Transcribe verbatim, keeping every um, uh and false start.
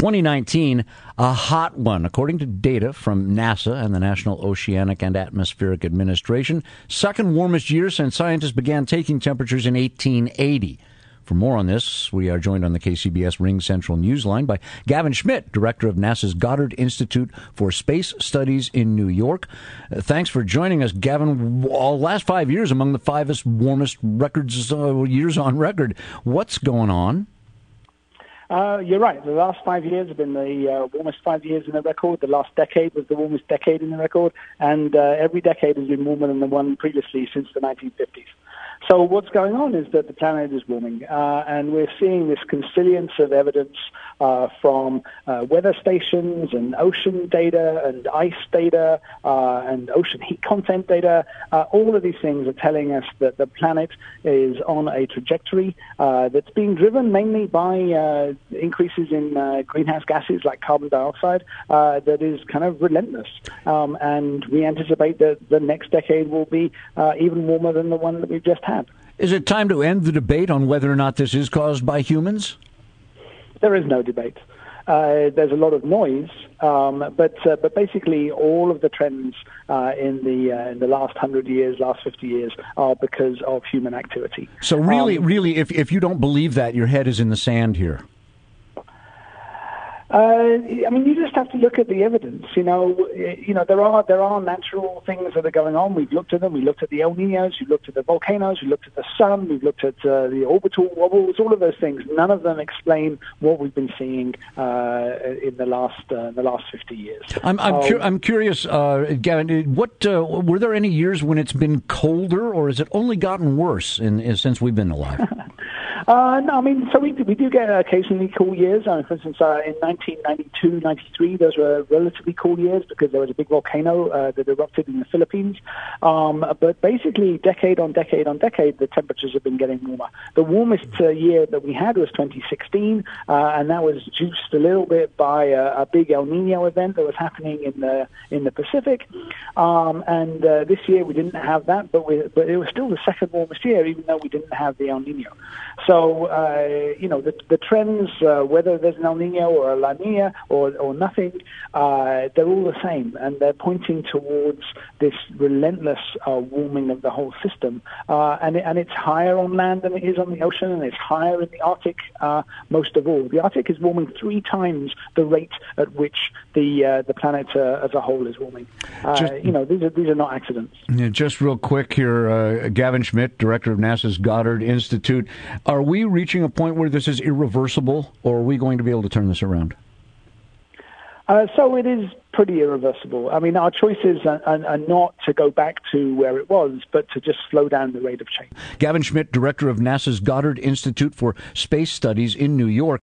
twenty nineteen, a hot one. According to data from NASA and the National Oceanic and Atmospheric Administration, second warmest year since scientists began taking temperatures in eighteen eighty. For more on this, we are joined on the K C B S Ring Central Newsline by Gavin Schmidt, director of NASA's Goddard Institute for Space Studies in New York. Uh, thanks for joining us, Gavin. All last five years among the five warmest records uh, years on record. What's going on? Uh, you're right. The last five years have been the uh, warmest five years in the record. The last decade was the warmest decade in the record, and uh, every decade has been warmer than the one previously since the nineteen fifties. So what's going on is that the planet is warming, uh, and we're seeing this consilience of evidence uh, from uh, weather stations and ocean data and ice data uh, and ocean heat content data. Uh, all of these things are telling us that the planet is on a trajectory uh, that's being driven mainly by uh, increases in uh, greenhouse gases like carbon dioxide uh, that is kind of relentless. Um, and we anticipate that the next decade will be uh, even warmer than the one that we've just had. Is it time to end the debate on whether or not this is caused by humans? There is no debate. Uh, there's a lot of noise, um, but uh, but basically all of the trends uh, in the uh, in the last hundred years, last fifty years, are because of human activity. So really, um, really, if if you don't believe that, your head is in the sand here. Uh, I mean, you just have to look at the evidence. You know, you know there are there are natural things that are going on. We've looked at them. We looked at the El Niños. We looked at the volcanoes. We looked at the sun. We've looked at uh, the orbital wobbles. All of those things. None of them explain what we've been seeing uh, in the last uh, the last fifty years. I'm I'm, um, cu- I'm curious, uh, Gavin. What uh, were there any years when it's been colder, or has it only gotten worse in, in since we've been alive? Uh, no, I mean, so we do, we do get occasionally cool years. Uh, for instance, uh, in nineteen ninety-two, ninety-three, those were relatively cool years because there was a big volcano uh, that erupted in the Philippines. Um, but basically, decade on decade on decade, the temperatures have been getting warmer. The warmest uh, year that we had was twenty sixteen, uh, and that was juiced a little bit by a, a big El Nino event that was happening in the in the Pacific. Um, and uh, this year we didn't have that, but we, but it was still the second warmest year, even though we didn't have the El Nino. So, uh, you know, the, the trends, uh, whether there's an El Nino or a La Nina or, or nothing, uh, they're all the same. And they're pointing towards this relentless uh, warming of the whole system. Uh, and, it, and it's higher on land than it is on the ocean, and it's higher in the Arctic uh, most of all. The Arctic is warming three times the rate at which the uh, the planet uh, as a whole is warming. Uh, just, you know, these are, these are not accidents. Yeah, just real quick here, uh, Gavin Schmidt, director of NASA's Goddard Institute. Are we reaching a point where this is irreversible, or are we going to be able to turn this around? Uh, so it is pretty irreversible. I mean, our choices are, are, are not to go back to where it was, but to just slow down the rate of change. Gavin Schmidt, director of NASA's Goddard Institute for Space Studies in New York.